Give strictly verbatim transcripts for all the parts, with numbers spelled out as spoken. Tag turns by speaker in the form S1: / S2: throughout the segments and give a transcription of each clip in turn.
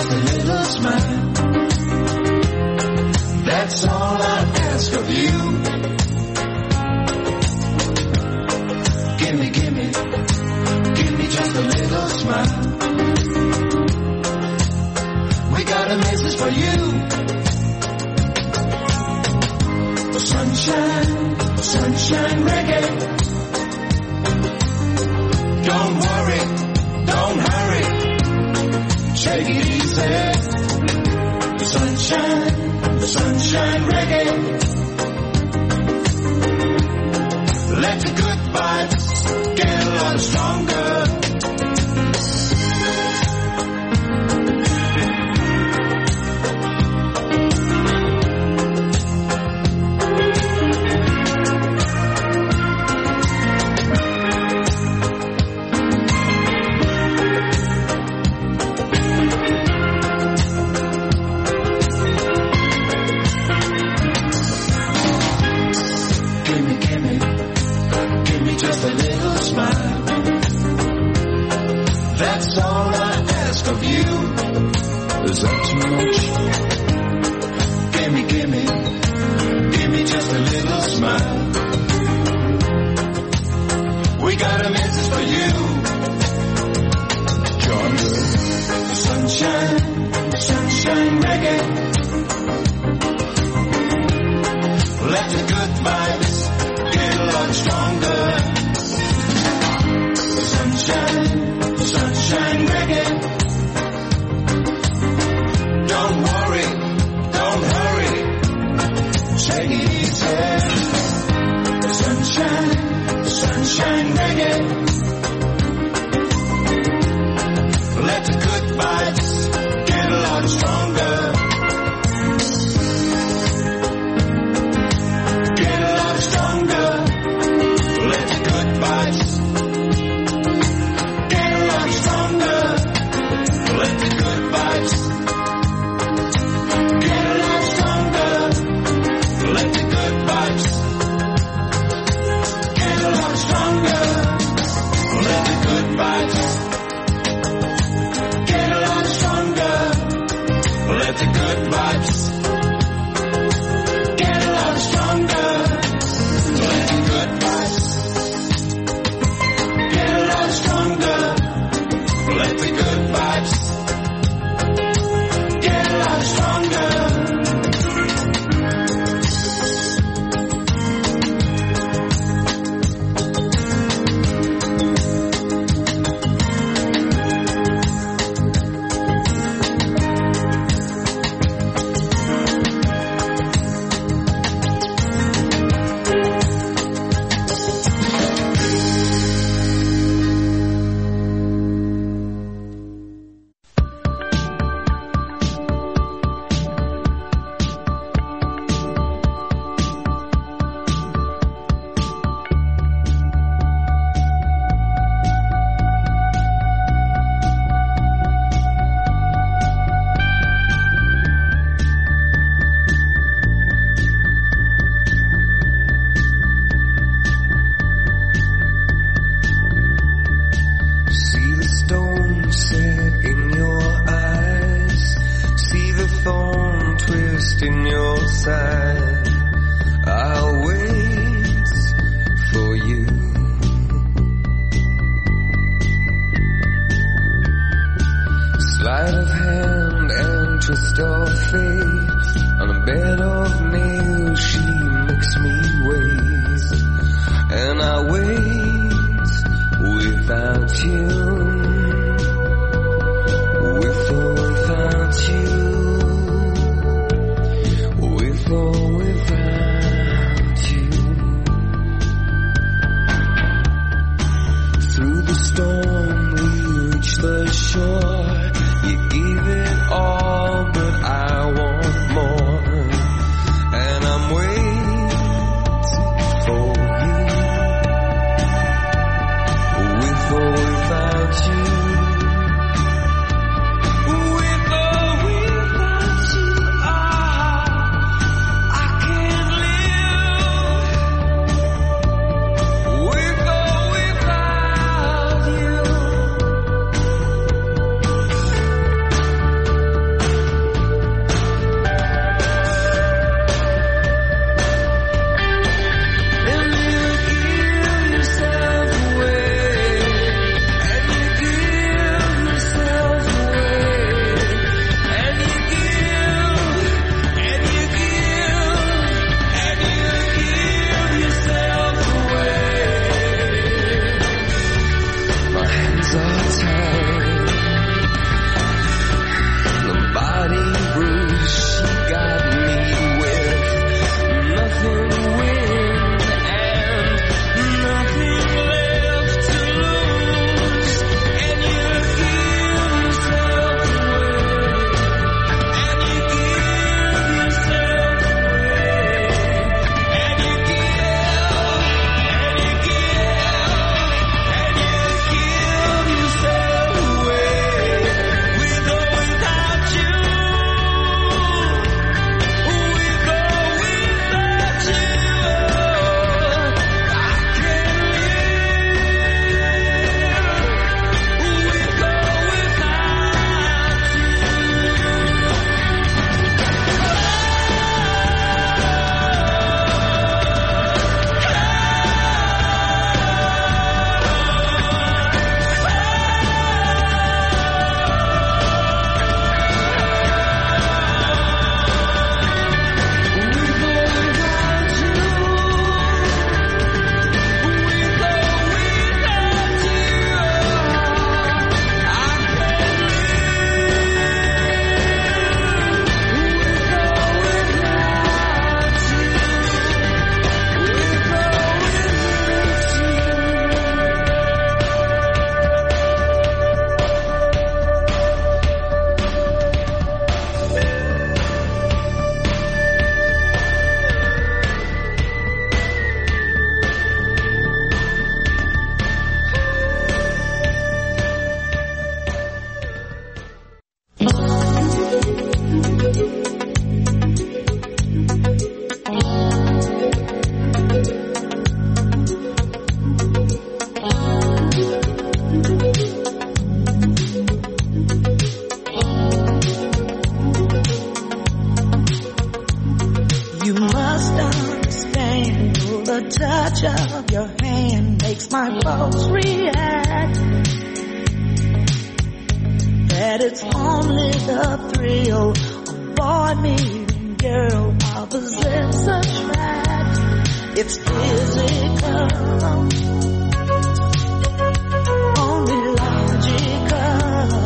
S1: just a little smile. That's all I ask of you. Gimme, gimme, give me just a little smile. We got a message for you. Sunshine, sunshine reggae. Don't worry, don't hurry. Take it easy. The sunshine, the sunshine reggae. Let the good vibes get a lot stronger. Is that too much? Gimme, gimme, gimme just a little smile. We got a message for you. Join the sunshine, sunshine reggae. Let the good vibes get a lot stronger. Sunshine, sunshine reggae. Don't worry, don't hurry. Take it easy. Sunshine, sunshine reggae. Let the good vibes get a lot stronger. Get a lot stronger. Let the good vibes get a lot stronger. Let the good vibes get a lot stronger. Let the good vibes get a lot stronger. Let the good vibes get a lot stronger. Let the good vibes get a lot stronger. Let the good vibes get a lot stronger. Let the good vibes get a lot stronger.
S2: With or without touch of your hand makes my pulse react. That it's only the thrill of boy meeting girl opposites attract. It's physical, only logical.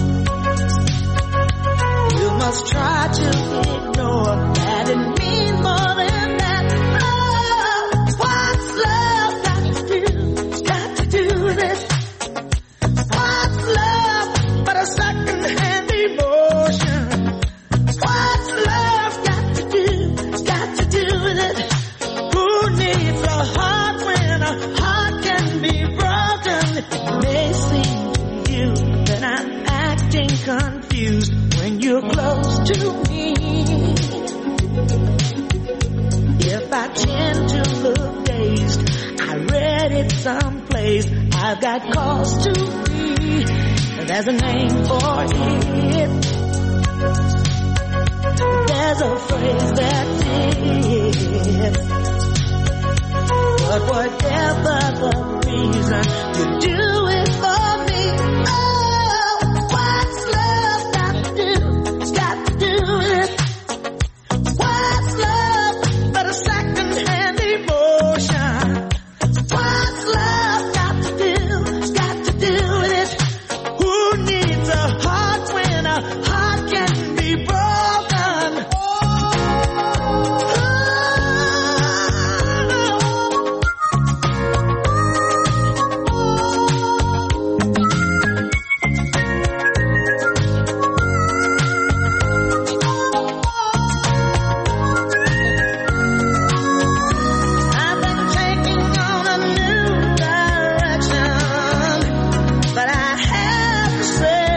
S2: You must try to ignore that it means more than that. Oh, what's love got to do? Got to do with it. What's love but a second-hand emotion? What's love got to do? Got to do with it. Who needs a heart when a heart can be broken? It may seem to you that I'm acting confused when you're close to me. If I tend to look dazed, I read it someplace. I've got cause to be. There's a name for it. There's a phrase that's it. But whatever the reason, you do it for me. Oh, what's love got to do? Got to do with it. What's love but a second-hand emotion? What's love got to do? Got to do with it. Who needs a heart when a heart can be broken? I've been taking on a new direction, but I have to say,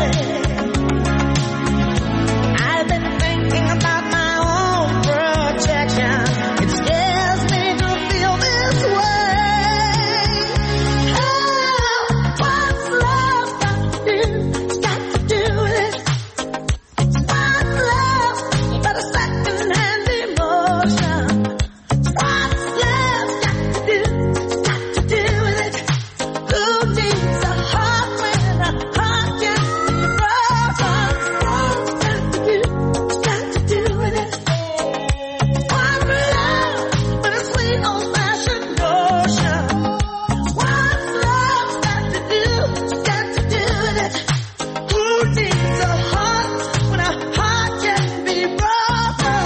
S2: I've been thinking about my own protection. It scares me to feel this way. Oh, what's love got to do? Got to do with it. What's love but a second-hand emotion? What's love got to do? Got to do with it. Who needs a heart when a heart can be broken? What's got to do? Got to do with it. What's love but a sweet old-fashioned notion? What's love got to do? Got to do with it. Who needs a heart when a heart can be broken?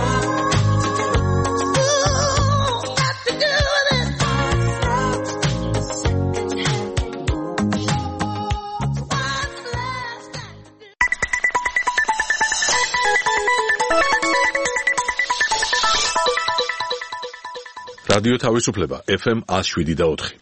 S2: Ooh, got to do with it.
S3: რადიო თავისუფლება ეფ ემ one oh seven და four.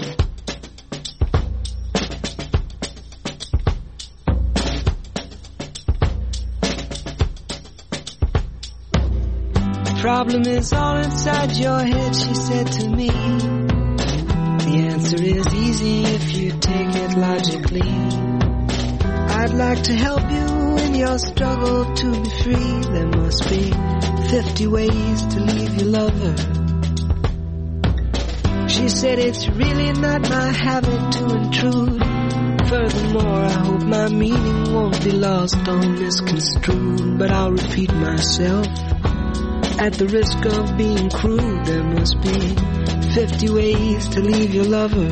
S4: Problem is all inside your head, she said to me. The answer is easy if you take it logically. I'd like to help you in your struggle to be free. There must be fifty ways to leave your lover. She said it's really not my habit to intrude. Furthermore, I hope my meaning won't be lost or misconstrued. But I'll repeat myself. At the risk of being crude, there must be fifty ways to leave your lover.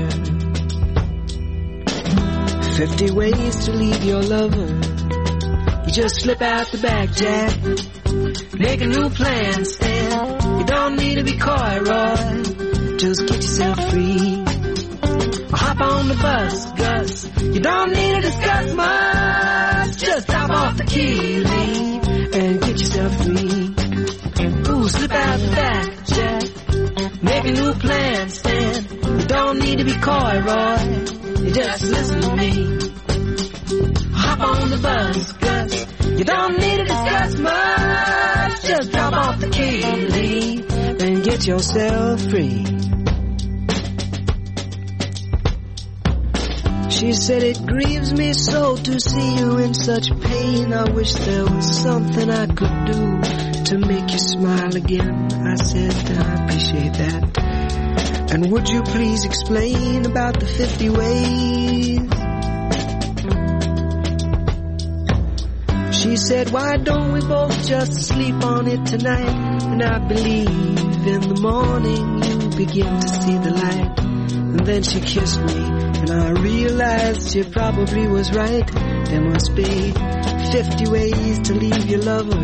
S4: Fifty ways to leave your lover. You just slip out the back, Jack. Make a new plan, Stan. You don't need to be coy, Roy. Just get yourself free. Or hop on the bus, Gus. You don't need to discuss much. Just hop off the key, leave, and get yourself free. Ooh, slip out the back, Jack. Make a new plan, Stan. You don't need to be coy, Roy. You just listen to me. Hop on the bus, Gus. You don't need to discuss much. Just drop off the key, leave, and get yourself free. She said it grieves me so to see you in such pain. I wish there was something I could do just to make you smile again. I said, I appreciate that. And would you please explain about the fifty ways? She said, why don't we both just sleep on it tonight? And I believe in the morning you begin to see the light. And then she kissed me, and I realized she probably was right. There must be fifty ways to leave your lover.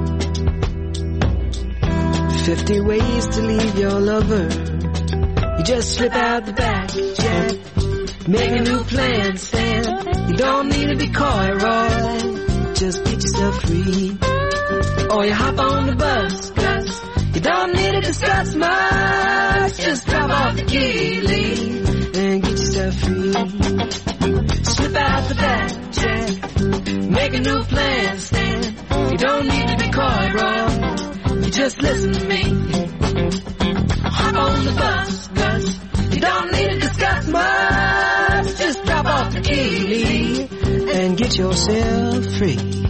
S4: Fifty ways to leave your lover. You just slip out the back, Jack. Make a new plan, Stan. You don't need to be coy, Roy. Just get yourself free. Or you hop on the bus, Gus. You don't need to discuss much. Just drop off the key, Lee, and get yourself free. Slip out the back, Jack. Make a new plan, Stan. You don't need to be coy, Roy. You just listen to me. Hop on the bus, Gus. You don't need to discuss much. Just drop off the key, Lee, and get yourself free.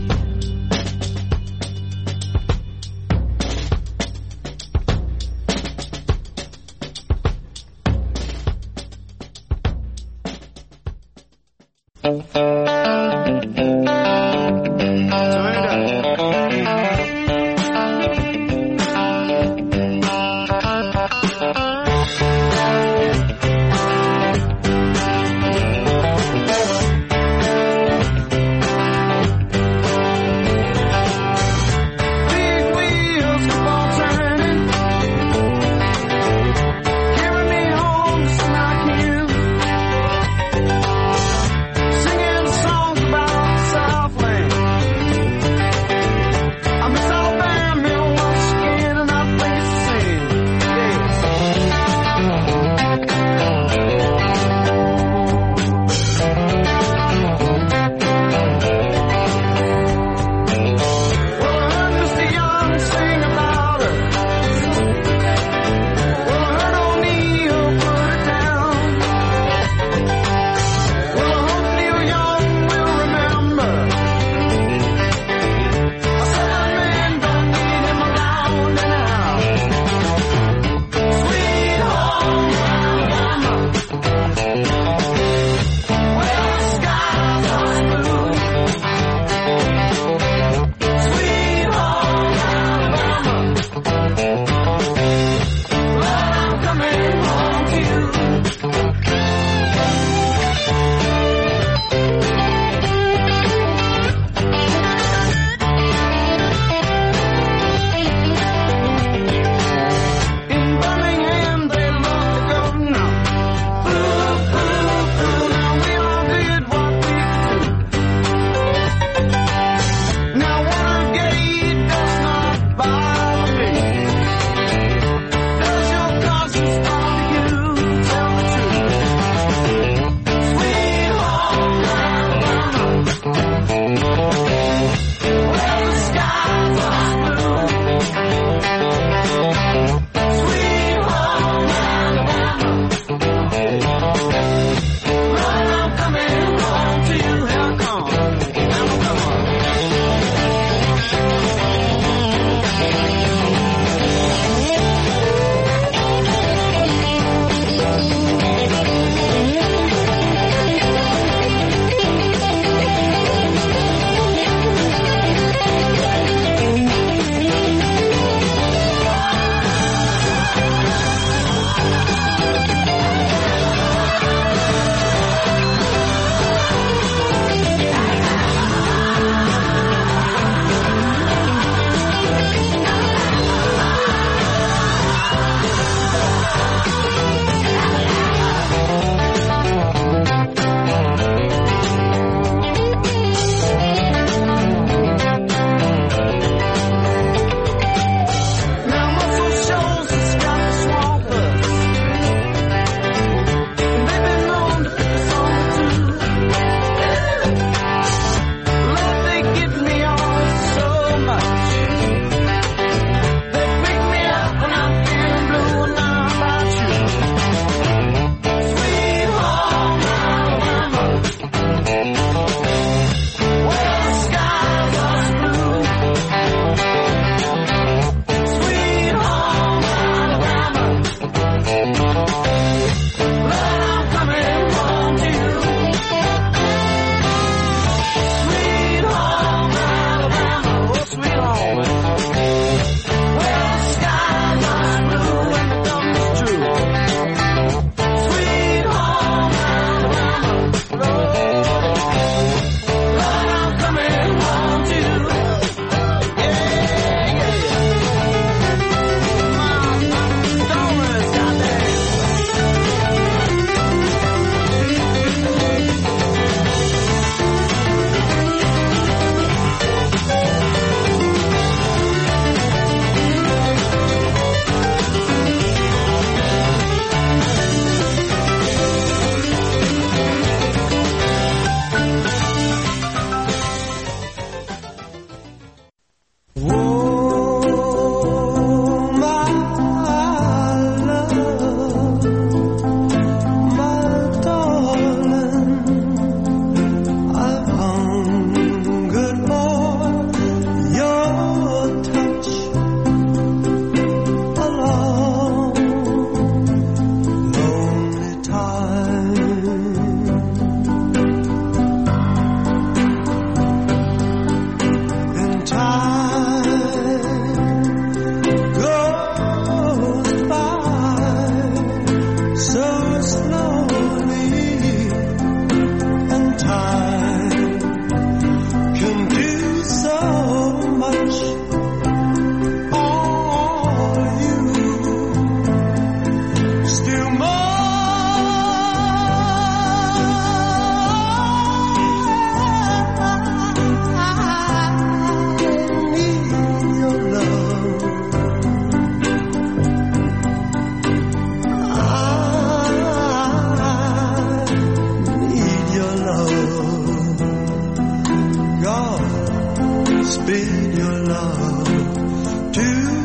S1: spin your love to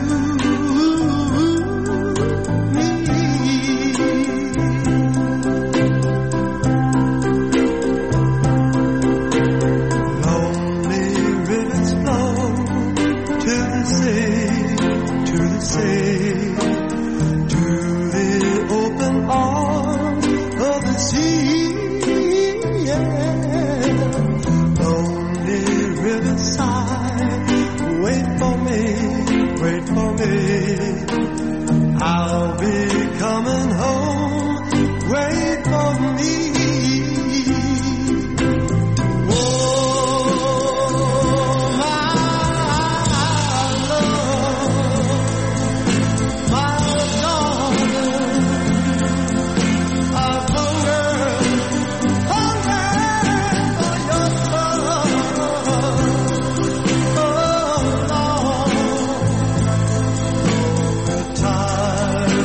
S1: me. Lonely rivers flow to the sea, to the sea, to the open arms of the sea. Yeah. Lonely riverside, wait for me, wait for me. I'll be coming home, wait for me. Oh, my love, my darling, I've hungered, hungered for your love. Oh, Lord, the time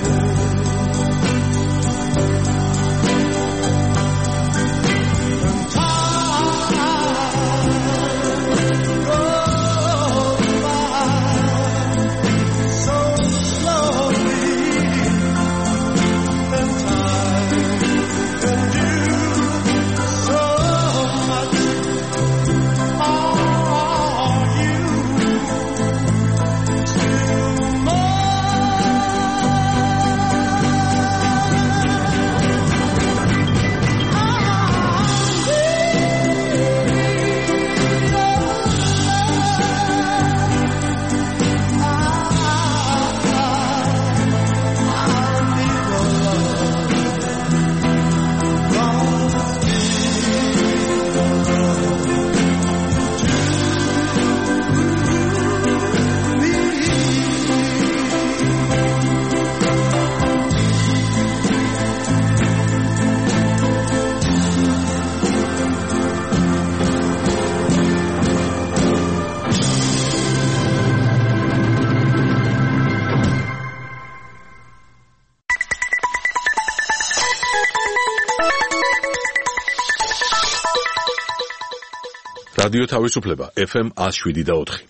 S3: რადიო თავისუფლება ეფ ემ one oh seven და four.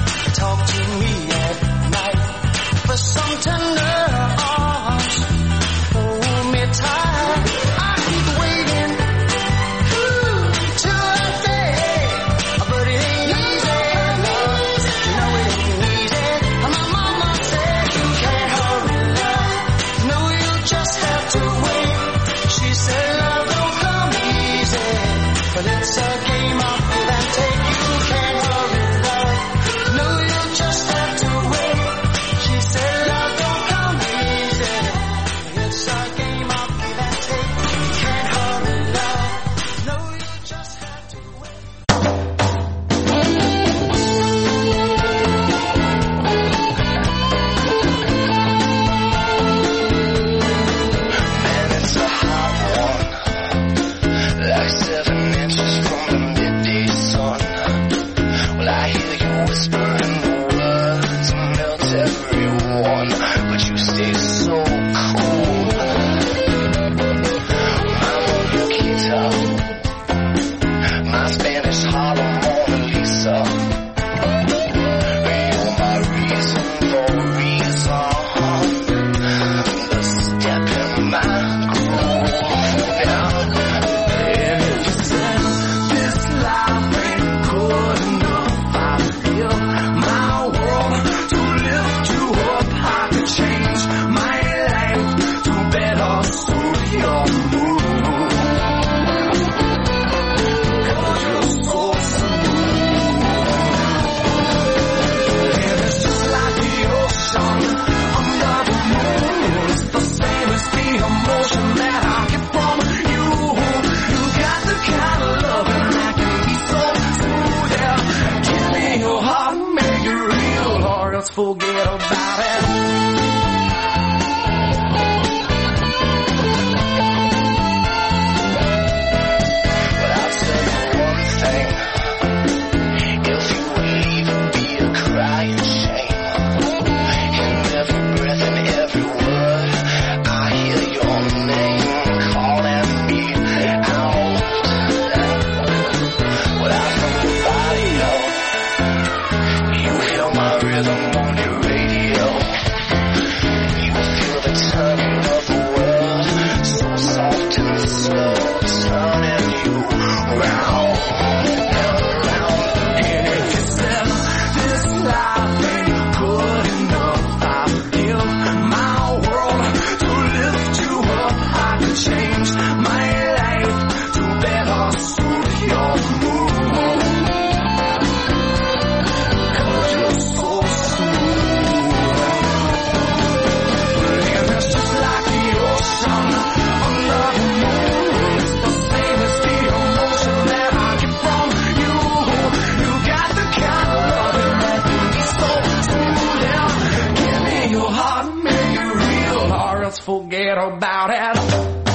S3: Some tender arms
S5: but you stay so cool. My Monikita, my Spanish Harlem Mona Lisa. You're my reason for a reason. The step in my groove now. And if you said this life ain't good enough, I feel my world to lift you up. I could change my life to better suit your mood. 'Cause you're so smooth. And it's just like the ocean under the moon. It's the same as the emotion that I get from you. You got the kind of loving that can be so smooth. Yeah. Give me your heart, make it real, or else forget about it. But I'll tell you one thing. If you would leave, it'd be a crying shame. In every breath and every word, I hear your name calling me out. Without nobody else, you hear my rhythm on your radio. You feel the turning of the world, so soft and slow, turning you round and round. And if you said this life ain't good enough, I give my world to lift you up. I could change my life to better suit your mood. 'Cause you're so smooth. And it's just like the ocean under the moon. It's the same as the emotion that I get from you. You got the kind of loving that can be so smooth. Yeah. Give me your heart, make it real, or else forget about it.